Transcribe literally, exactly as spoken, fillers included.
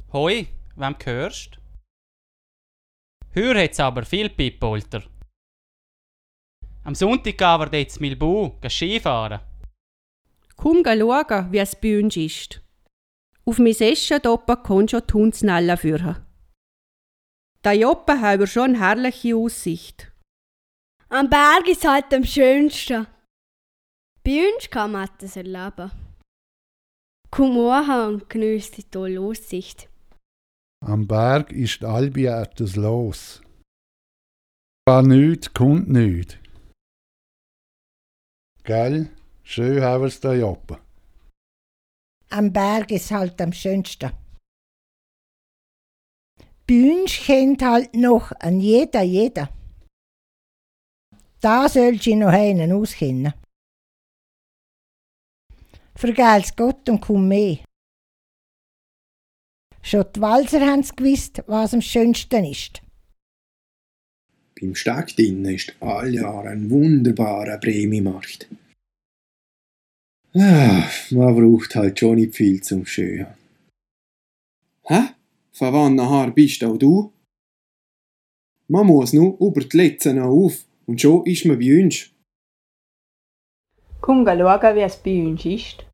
Hoi, wem gehörst? Heuer hat's aber viel Pippolter. Am Sonntag gehen wir dort in Milbau Skifahren. Komm schauen, wie es bei uns ist. Auf mein Essen doppen kann schon die Hundsnella führen. Da Joppe haben wir schon eine herrliche Aussicht. Am Berg ist halt am schönsten. Bei uns kann man das erleben. Komm hoch und geniess die tolle Aussicht. Am Berg ist albi etwas los. War nüt, kommt nüt. Gell? Schön haben wir's da Joppe. Am Berg ist halt am schönsten. Bei uns kennt halt noch an jeder jeder. Da sollst du noch einen auskennen. Vergelt's Gott und komm mehr. Schon die Walser haben's gewusst, was am schönsten ist. Beim Steg drinnen ist all Jahr ein wunderbarer Prämiemarkt. Ah, man braucht halt schon nicht viel zum Schön. Hä? Von wann nachher bist auch du? Man muss nur über die Letzen auf und schon ist man bei uns. Komm schauen, wie es bei uns ist.